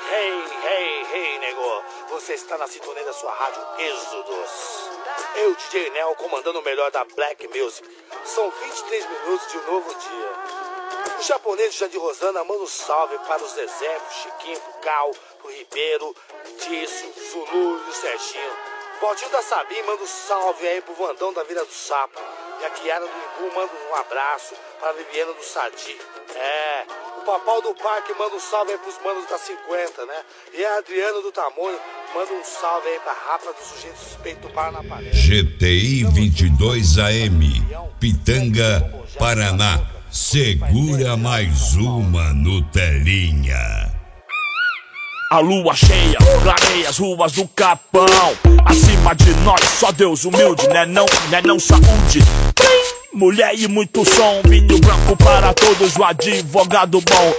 Hey, nego. Você está na sintonia da sua rádio Êxodos. Eu, DJ Nel, comandando o melhor da Black Music. São 23 minutos de um novo dia. O japonês Jandir Rosana manda um salve para os Zezé, pro Chiquinho, pro Cal, pro Ribeiro, Tício, Zulu e o Serginho. Valtinho da Sabim manda um salve aí pro Vandão da Vila do Sapo. E a Kiara do Imbu manda um abraço para a Viviana do Sadi. O Papau do Parque manda um salve aí pros manos da 50, né? E a Adriana do Tamonho manda um salve aí pra Rapa do Sujeito Suspeito do Paranapanema. GTI 22 AM, Pitanga, Paraná. Segura mais uma no Telinha. A lua cheia, clareia as ruas do Capão. Acima de nós, só Deus humilde, né não saúde. Mulher e muito som, vinho branco para todos, o advogado bom.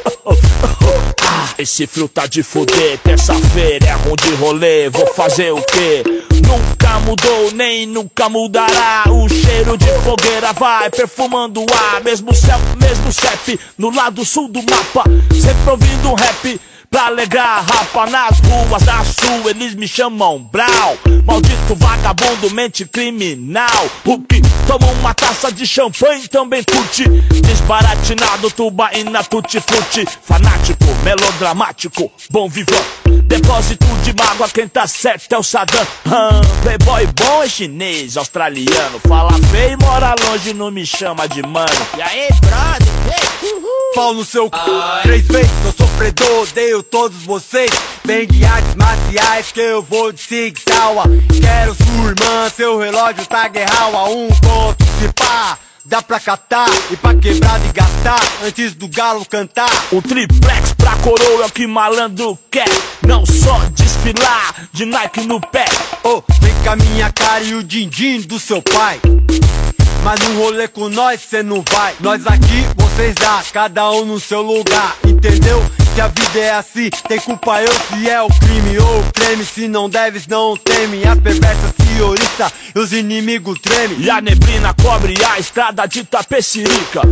Esse frio tá de foder, terça-feira é ruim de rolê, vou fazer o quê? Nunca mudou, nem nunca mudará. O cheiro de fogueira vai perfumando o ar. Mesmo céu, mesmo CEP, no lado sul do mapa. Sempre ouvindo um rap pra alegrar rapa. Nas ruas da sul eles me chamam Brau. Maldito vagabundo, mente criminal. O que toma uma taça de champanhe também curte. Desbaratinado, tubaína, tutti-frutti. Fanático, melodramático, bom vivão. Depósito de mágoa, quem tá certo é o Saddam. Playboy bom é chinês, australiano. Fala feio e mora longe, não me chama de mano. E aí, brother? Pau no seu c... 3 vezes, eu sofredor, odeio todos vocês. Vem de artes marciais que eu vou de Sig Sauer. Quero sua irmã, seu relógio tá guerral a 1 ponto, se pá. Dá pra catar e pra quebrar e gastar antes do galo cantar. Um triplex pra coroa é o que malandro quer. Não só desfilar de Nike no pé. Oh, vem com a minha cara e o din-din do seu pai. Mas no rolê com nós cê não vai. Nós aqui, vocês lá, cada um no seu lugar. Entendeu? Se a vida é assim, tem culpa eu se é o crime ou o creme. Se não deves, não teme. As perversas se oriçam e os inimigos tremem. E a neblina cobre a estrada de Tapecirica.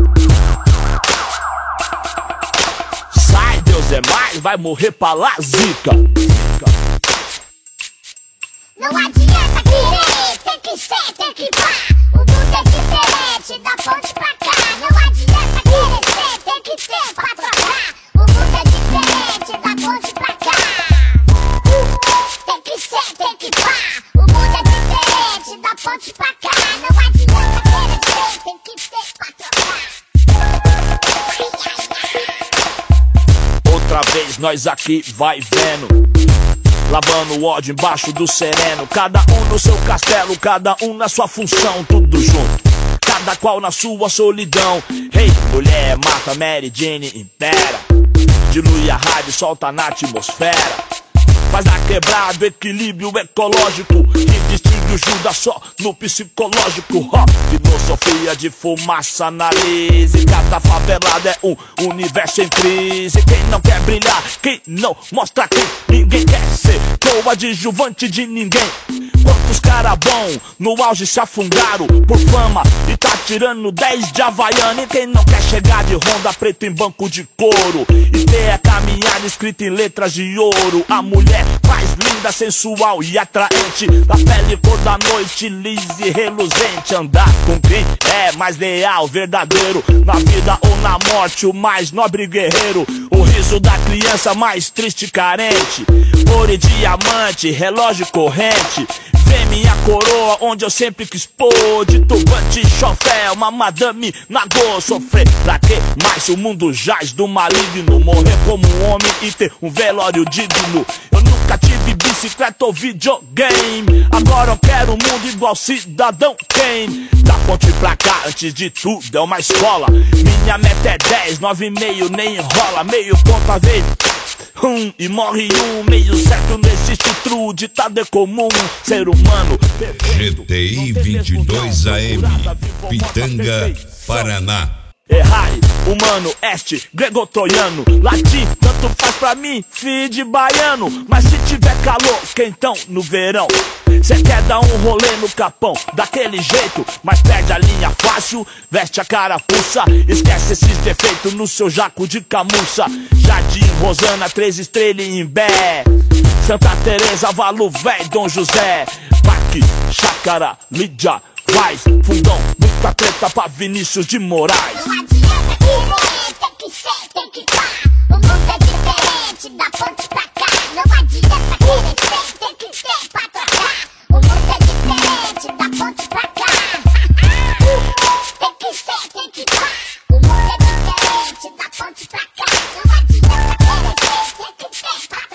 Sai, Deus é mais, vai morrer pra lá, zica. Não adianta querer, tem que ser, tem que pá. O mundo é diferente, da ponte pra cá. Não adianta querer ser, tem que ter pra trocar. O mundo é diferente, da ponte pra cá. Tem que ser, tem que pá. O mundo é diferente, da ponte pra cá. Não adianta querer ser, tem que ter pra trocar. Outra vez nós aqui vai vendo, lavando o ódio embaixo do sereno. Cada um no seu castelo, cada um na sua função. Tudo junto, cada qual na sua solidão. Hey, mulher, mata Mary Jane, impera. Dilui a rádio, solta na atmosfera. Faz na quebrada equilíbrio ecológico. Que distingue o Judas só no psicológico. Filosofia de fumaça na lise. Cada favelada é um universo em crise. Quem não quer brilhar, quem não mostra quem ninguém quer ser coadjuvante de ninguém. Quantos cara bom no auge se afundaram por fama e tá tirando 10 de Havaiana. E quem não quer chegar de Honda preto em banco de couro e ter a caminhada escrita em letras de ouro. A mulher mais linda, sensual e atraente, da pele cor da noite, lisa e reluzente. Andar com quem é mais leal, verdadeiro, na vida ou na morte, o mais nobre guerreiro. O riso da criança mais triste e carente. Ouro e diamante, relógio corrente. Vê minha coroa onde eu sempre quis pôr. De turbante, chofé, uma madame nagô. Sofrer pra quê? Mas o mundo jaz do maligno. Morrer como um homem e ter um velório digno. Eu nunca tive bicicleta ou videogame. Agora eu quero um mundo igual Cidadão Kane. Da ponte pra cá, antes de tudo é uma escola. Minha meta é 10, 9,5, nem enrola. Meio ponto a vez e morre um. Meio certo não existe true, ditado é comum. Ser humano perfeito. GTI 22 AM, Pitanga, Paraná. Errai, humano, este, grego-troiano. Latim, tanto faz pra mim, filho de baiano. Mas se tiver calor, quentão no verão, Cê quer dar um rolê no capão daquele jeito, mas perde a linha fácil, veste a carapuça, esquece esses defeitos no seu jaco de camuça. Jardim, Rosana, 3 estrelas em Imbé, Santa Teresa, Valo Véi, Dom José, Parque, Chácara, Lídia, Vaz, Fundão, muita treta pra Vinícius de Moraes. Não adianta querer, tem que ser, tem que pá. O mundo é diferente, da ponte pra cá. Não adianta querer ser, tem que ter pra trocar. O mundo é diferente, da ponte pra cá. Tem que ser, tem que pá. O mundo é diferente, da ponte pra cá. Não adianta querer ser, tem que ter pra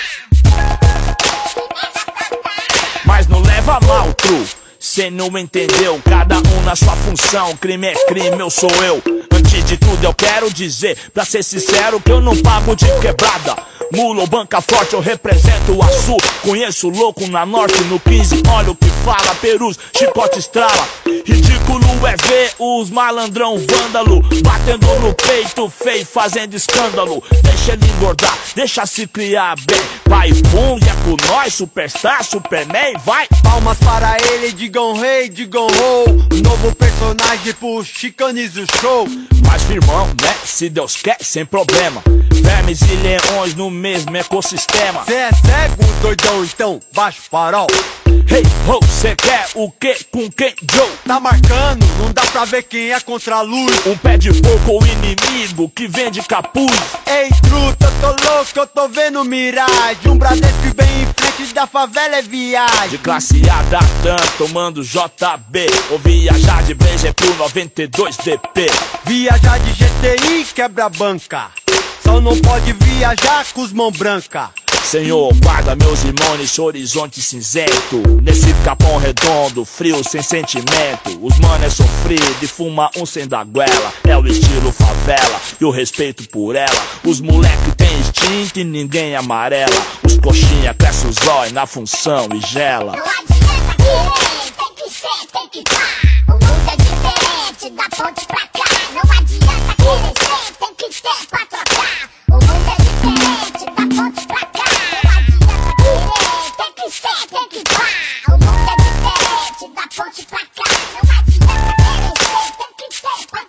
trocar. Mas não leva mal, tru, cê não entendeu. Cada um na sua função, crime é crime, eu sou eu. Antes de tudo eu quero dizer, pra ser sincero, que eu não pago de quebrada. Mula ou banca forte, eu represento o Açu. Conheço louco na norte, no 15, olha o que fala. Perus, chicote estrala. Ridículo é ver os malandrão vândalo batendo no peito feio, fazendo escândalo. Deixa ele engordar, deixa se criar bem. Pai Pum, é com nós, Superstar, Superman, vai. Palmas para ele, digam rei, digam ho. Novo personagem pro Chicanize o show. Mas firmão, né? Se Deus quer, sem problema. Vermes e leões no mesmo ecossistema. Cê é cego, doidão, então baixa o farol. Hey ho, cê quer o que com quem, Joe? Tá marcando, não dá pra ver quem é contra a luz. Um pé de porco ou inimigo que vende capuz. Ei truta, eu tô louco, eu tô vendo miragem. Um Bradesco bem em frente da favela é viagem. De classe A da TAM, tomando JB. Ou viajar de BG pro 92 DP. Viajar de GTI quebra a banca. Só não pode viajar com os mão branca. Senhor, guarda meus irmãos nesse horizonte cinzento. Nesse capão redondo, frio, sem sentimento. Os mano é sofrido e fuma um sem dar goela. É o estilo favela e o respeito por ela. Os moleque tem instinto e ninguém amarela. Os coxinha cresce os olhos na função e gela. Não adianta querer, tem que ser, tem que pá. O mundo é diferente, da ponte pra cá. Não adianta querer ser, tem que ter pra trocar. O mundo é diferente, da ponte pra cá. Não adianta querer, tem que ser, tem que pá. O mundo é diferente, da ponte pra cá. Não adianta querer ser, tem que ter pra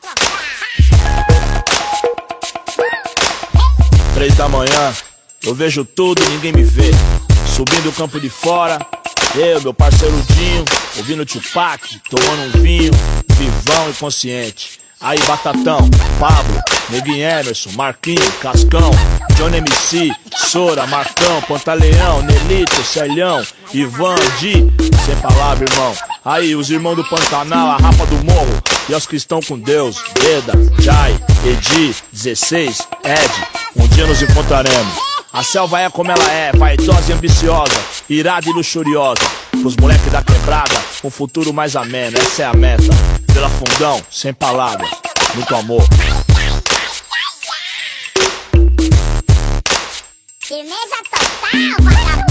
trocar. 3 da manhã, eu vejo tudo e ninguém me vê. Subindo o campo de fora, eu, meu parceiro Dinho, ouvindo Tupac, tomando um vinho, vivão e consciente. Aí Batatão, Pablo, Neguinho Emerson, Marquinho, Cascão, Johnny MC, Sora, Marcão, Pantaleão, Nelito, Celhão, Ivan, Di, sem palavra, irmão. Aí os irmãos do Pantanal, a Rapa do Morro, e os cristãos com Deus, Beda, Jai, Edi, 16, Ed, um dia nos encontraremos. A selva é como ela é, vaidosa e ambiciosa, irada e luxuriosa. Pros moleques da quebrada, um futuro mais ameno, essa é a meta. Pela Fundão, sem palavras, muito amor. Firmeza total, vagabundo.